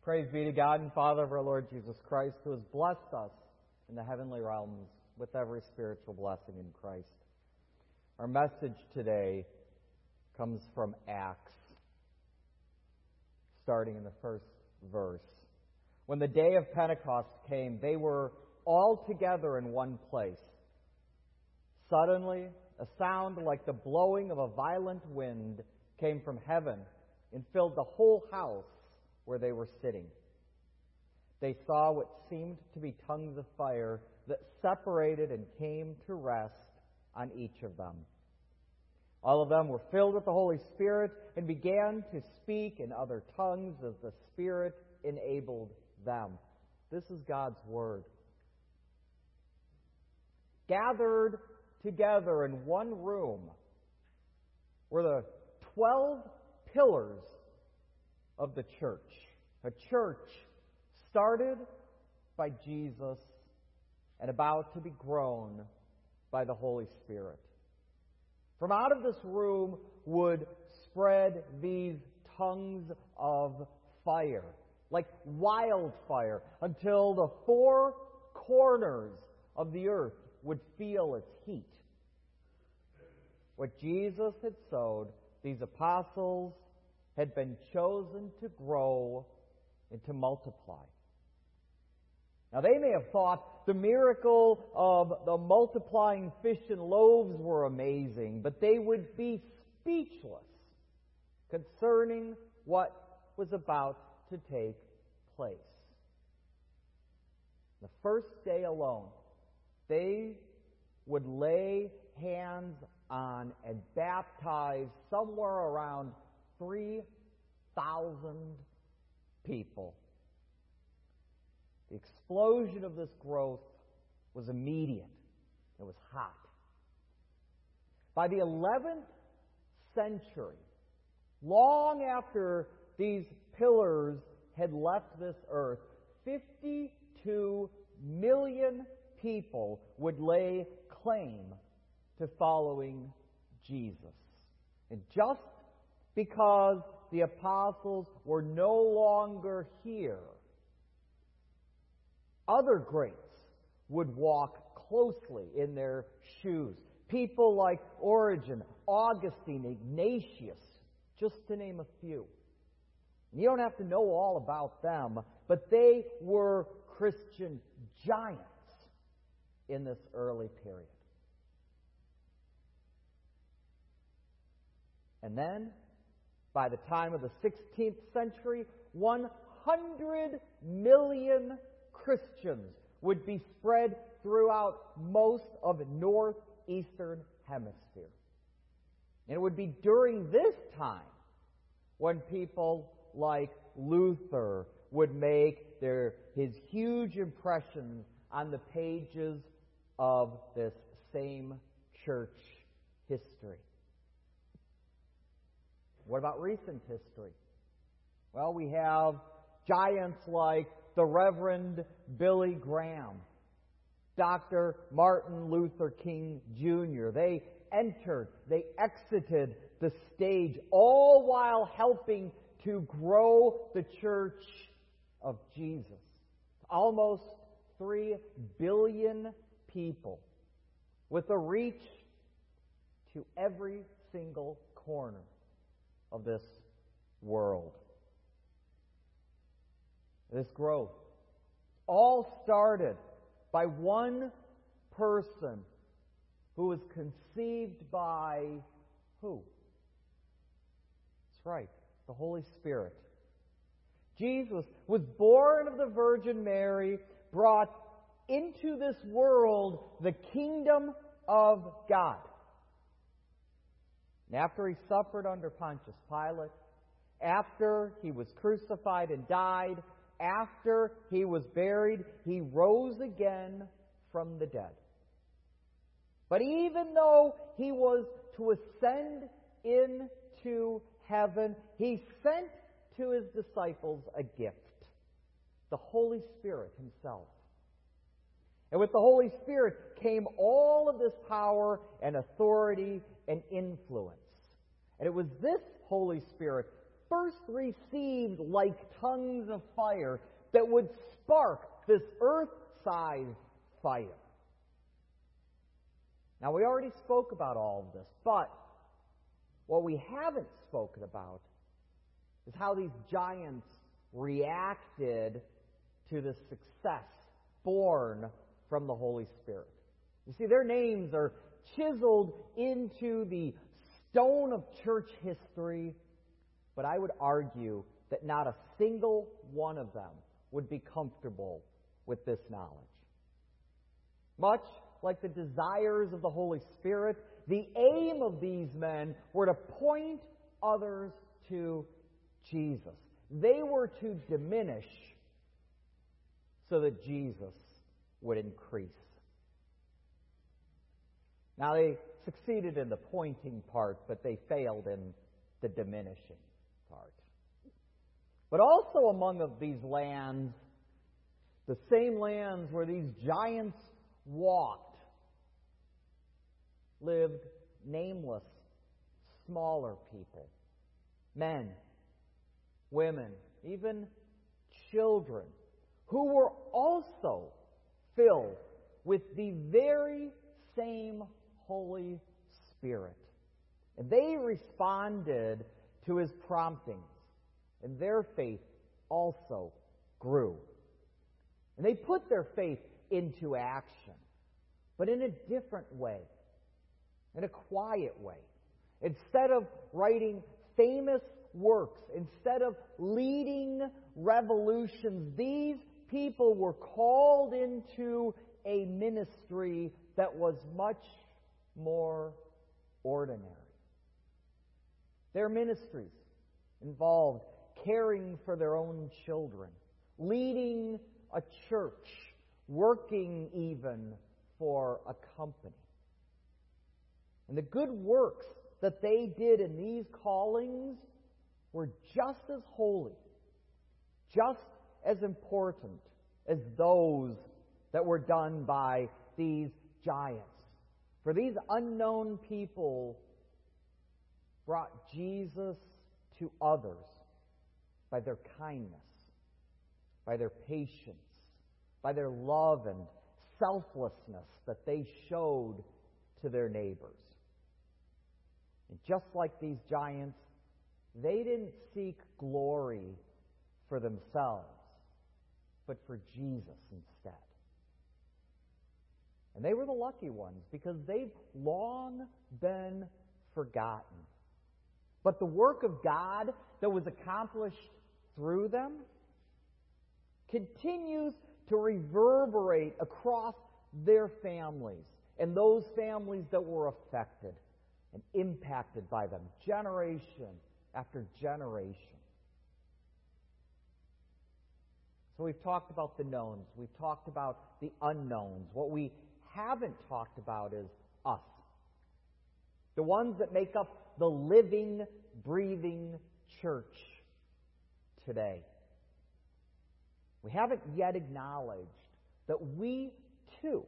Praise be to God and Father of our Lord Jesus Christ, who has blessed us in the heavenly realms with every spiritual blessing in Christ. Our message today comes from Acts, starting in the first verse. When the day of Pentecost came, they were all together in one place. Suddenly, a sound like the blowing of a violent wind came from heaven and filled the whole house where they were sitting. They saw what seemed to be tongues of fire that separated and came to rest on each of them. All of them were filled with the Holy Spirit and began to speak in other tongues as the Spirit enabled them. This is God's Word. Gathered together in one room were the 12 pillars of the church. A church started by Jesus and about to be grown by the Holy Spirit. From out of this room would spread these tongues of fire, like wildfire, until the four corners of the earth would feel its heat. What Jesus had sowed, these apostles had been chosen to grow and to multiply. Now, they may have thought the miracle of the multiplying fish and loaves were amazing, but they would be speechless concerning what was about to take place. The first day alone, they would lay hands on and baptize somewhere around 3,000 people. The explosion of this growth was immediate. It was hot. By the 11th century, long after these pillars had left this earth, 52 million people would lay claim to following Jesus. And just because the apostles were no longer here, other greats would walk closely in their shoes. People like Origen, Augustine, Ignatius, just to name a few. You don't have to know all about them, but they were Christian giants in this early period. And then, by the time of the 16th century, 100 million Christians would be spread throughout most of the northeastern hemisphere. And it would be during this time when people like Luther would make his huge impressions on the pages of this same church history. What about recent history? Well, we have giants like the Reverend Billy Graham, Dr. Martin Luther King Jr. They exited the stage, all while helping to grow the Church of Jesus. Almost 3 billion people with a reach to every single corner of this world. This growth all started by one person who was conceived by who? That's right, the Holy Spirit. Jesus was born of the Virgin Mary, brought into this world the kingdom of God. And after he suffered under Pontius Pilate, after he was crucified and died, after he was buried, he rose again from the dead. But even though he was to ascend into heaven, he sent to his disciples a gift, the Holy Spirit himself. And with the Holy Spirit came all of this power and authority and influence. And it was this Holy Spirit first received like tongues of fire that would spark this earth-sized fire. Now, we already spoke about all of this, but what we haven't spoken about is how these giants reacted to the success born from the Holy Spirit. You see, their names are chiseled into the stone of church history, but I would argue that not a single one of them would be comfortable with this knowledge. Much like the desires of the Holy Spirit, the aim of these men were to point others to Jesus. They were to diminish so that Jesus would increase. Now, they succeeded in the pointing part, but they failed in the diminishing part. But also among of these lands, the same lands where these giants walked, lived nameless, smaller people. Men, women, even children, who were also filled with the very same Holy Spirit. And they responded to His promptings, and their faith also grew. And they put their faith into action, but in a different way, in a quiet way. Instead of writing famous works, instead of leading revolutions, these people were called into a ministry that was much more ordinary. Their ministries involved caring for their own children, leading a church, working even for a company. And the good works that they did in these callings were just as holy, just as important as those that were done by these giants. For these unknown people brought Jesus to others by their kindness, by their patience, by their love and selflessness that they showed to their neighbors. And just like these giants, they didn't seek glory for themselves, but for Jesus instead. And they were the lucky ones because they've long been forgotten. But the work of God that was accomplished through them continues to reverberate across their families and those families that were affected and impacted by them, generation after generation. So we've talked about the knowns. We've talked about the unknowns. What we haven't talked about is us. The ones that make up the living, breathing church today. We haven't yet acknowledged that we, too,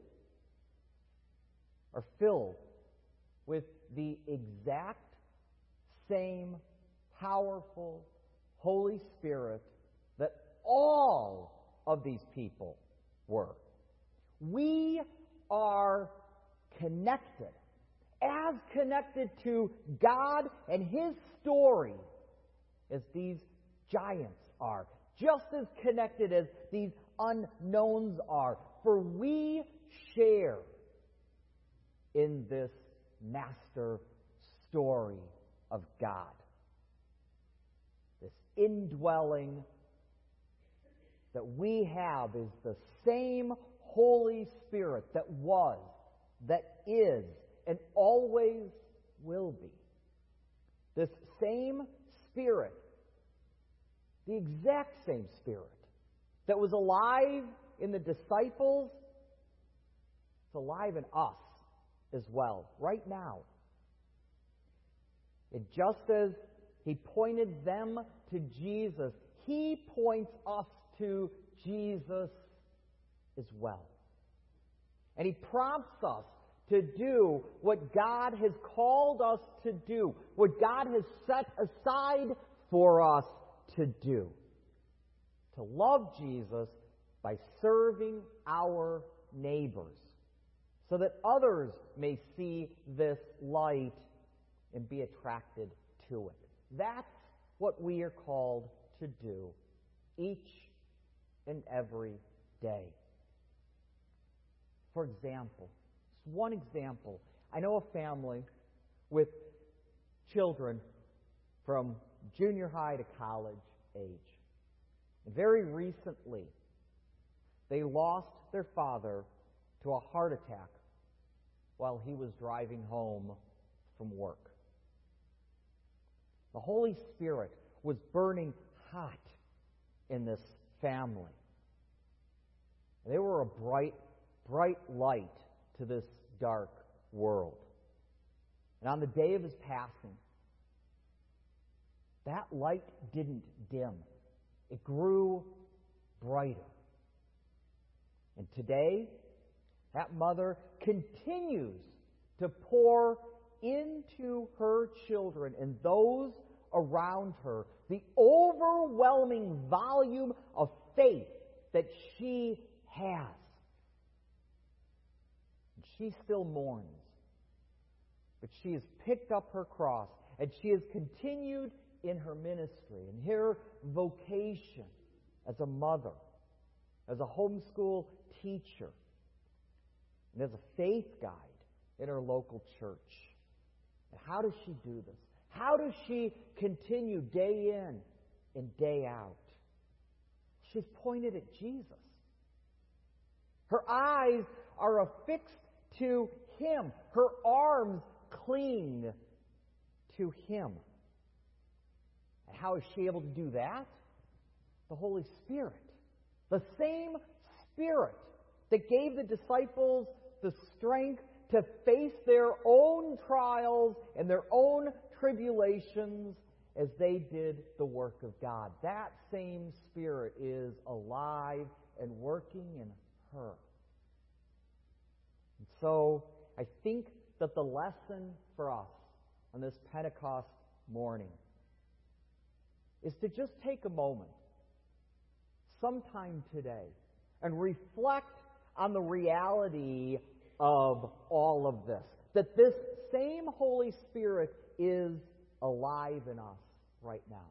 are filled with the exact same powerful Holy Spirit that all of these people were. We are connected, as connected to God and His story as these giants are, just as connected as these unknowns are, for we share in this master story of God. This indwelling that we have is the same Holy Spirit that was, that is, and always will be. This same Spirit, the exact same Spirit that was alive in the disciples, is alive in us as well, right now. And just as He pointed them to Jesus, He points us to Jesus as well. And He prompts us to do what God has called us to do, what God has set aside for us to do. To love Jesus by serving our neighbors, so that others may see this light and be attracted to it. That's what we are called to do each and every day. For example, just one example, I know a family with children from junior high to college age. And very recently, they lost their father to a heart attack while he was driving home from work. The Holy Spirit was burning hot in this family. They were a bright, bright light to this dark world. And on the day of his passing, that light didn't dim. It grew brighter. And today, that mother continues to pour into her children and those around her the overwhelming volume of faith that she has. And she still mourns, but she has picked up her cross and she has continued in her ministry and her vocation as a mother, as a homeschool teacher, and as a faith guide in her local church. And how does she do this? How does she continue day in and day out? She's pointed at Jesus. Her eyes are affixed to Him. Her arms cling to Him. And how is she able to do that? The Holy Spirit. The same Spirit that gave the disciples the strength to face their own trials and their own tribulations as they did the work of God. That same Spirit is alive and working in her. And so I think that the lesson for us on this Pentecost morning is to just take a moment, sometime today, and reflect on the reality of all of this. That this same Holy Spirit is alive in us right now.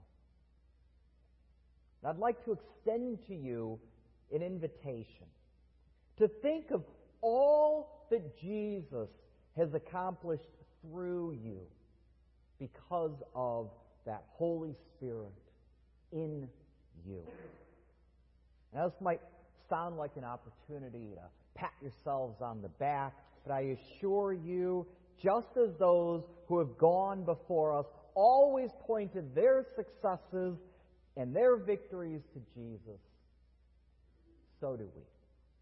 And I'd like to extend to you an invitation to think of all that Jesus has accomplished through you because of that Holy Spirit in you. Now, this might sound like an opportunity to pat yourselves on the back, but I assure you, just as those who have gone before us always pointed their successes and their victories to Jesus, so do we.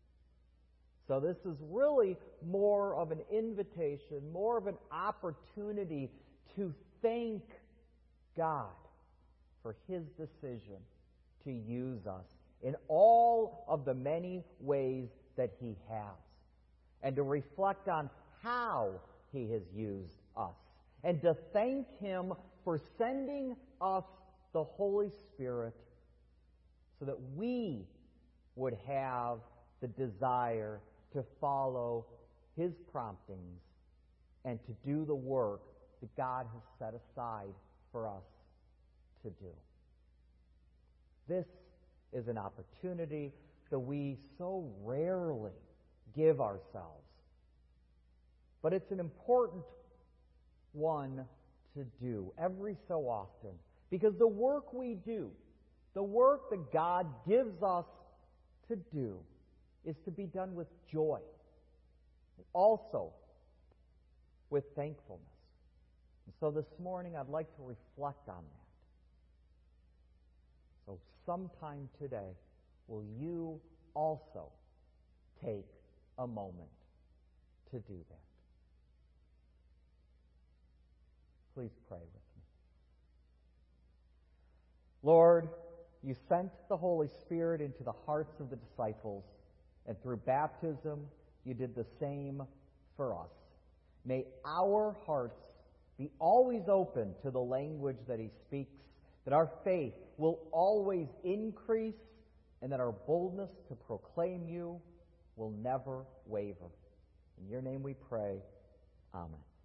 So this is really more of an invitation, more of an opportunity to thank God for His decision to use us in all of the many ways that He has, and to reflect on how He has used us, and to thank Him for sending us the Holy Spirit so that we would have the desire to follow His promptings and to do the work that God has set aside for us to do. This is an opportunity that we so rarely give ourselves. But it's an important one to do every so often, because the work we do, the work that God gives us to do, is to be done with joy, also with thankfulness. And so this morning I'd like to reflect on that. So sometime today, will you also take a moment to do that? Please pray with me. Lord, you sent the Holy Spirit into the hearts of the disciples, and through baptism, you did the same for us. May our hearts be always open to the language that He speaks. that our faith will always increase, and that our boldness to proclaim you will never waver. In your name we pray. Amen.